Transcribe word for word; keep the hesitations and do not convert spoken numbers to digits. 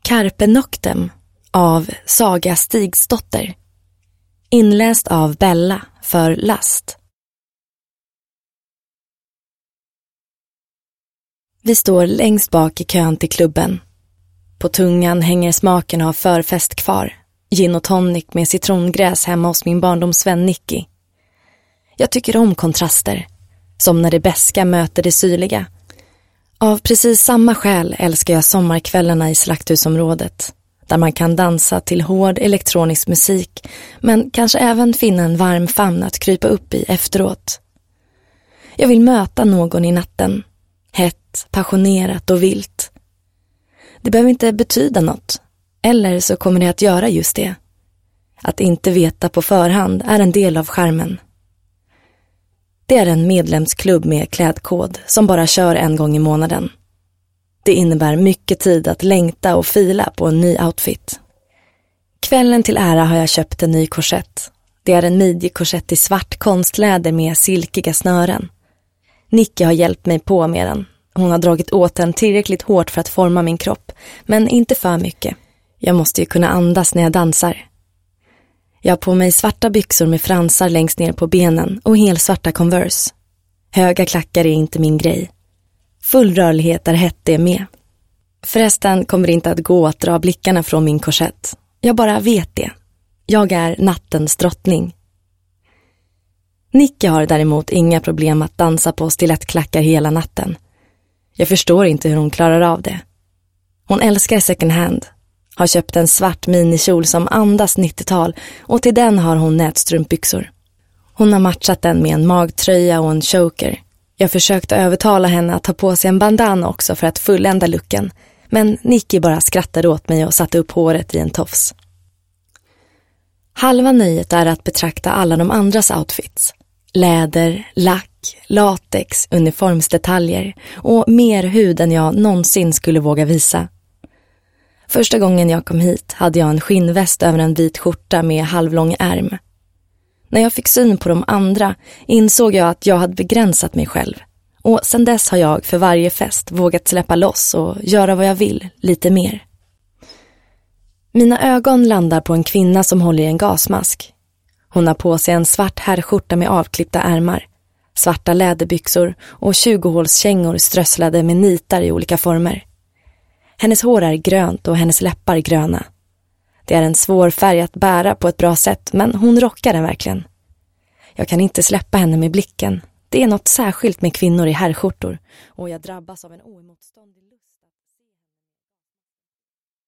Carpe Noctem av Saga Stigsdotter. Inläst av Bella för Last. Vi står längst bak i kön till klubben. På tungan hänger smaken av förfest kvar. Gin och tonic med citrongräs hemma hos min barndomsvän Nicky. Jag tycker om kontraster. Som när det beska möter det syrliga. Av precis samma skäl älskar jag sommarkvällarna i Slakthusområdet. Där man kan dansa till hård elektronisk musik. Men kanske även finna en varm famn att krypa upp i efteråt. Jag vill möta någon i natten. Hett, passionerat och vilt. Det behöver inte betyda något. Eller så kommer det att göra just det. Att inte veta på förhand är en del av charmen. Det är en medlemsklubb med klädkod som bara kör en gång i månaden. Det innebär mycket tid att längta och fila på en ny outfit. Kvällen till ära har jag köpt en ny korsett. Det är en midjekorsett i svart konstläder med silkiga snören. Nicky har hjälpt mig på med den. Hon har dragit åt den tillräckligt hårt för att forma min kropp, men inte för mycket. Jag måste ju kunna andas när jag dansar. Jag har på mig svarta byxor med fransar längst ner på benen och helt svarta Converse. Höga klackar är inte min grej. Full rörlighet är hett det med. Förresten kommer det inte att gå att dra blickarna från min korsett. Jag bara vet det. Jag är nattens drottning. Nicky har däremot inga problem att dansa på stilettklackar hela natten. Jag förstår inte hur hon klarar av det. Hon älskar second hand. Har köpt en svart minikjol som andas nittiotal och till den har hon nätstrumpbyxor. Hon har matchat den med en magtröja och en choker. Jag försökte övertala henne att ta på sig en bandana också för att fullända looken. Men Nicky bara skrattade åt mig och satte upp håret i en tofs. Halva nöjet är att betrakta alla de andras outfits. Läder, lack, latex, uniformsdetaljer och mer hud än jag någonsin skulle våga visa. Första gången jag kom hit hade jag en skinnväst över en vit skjorta med halvlång ärm. När jag fick syn på de andra insåg jag att jag hade begränsat mig själv. Och sedan dess har jag för varje fest vågat släppa loss och göra vad jag vill, lite mer. Mina ögon landar på en kvinna som håller i en gasmask. Hon har på sig en svart herrskjorta med avklippta ärmar, svarta läderbyxor och tjugohålskängor strösslade med nitar i olika former. Hennes hår är grönt och hennes läppar gröna. Det är en svår färg att bära på ett bra sätt, men hon rockar den verkligen. Jag kan inte släppa henne med blicken. Det är något särskilt med kvinnor i herrskjortor och jag drabbas av en oemotståndlig lust.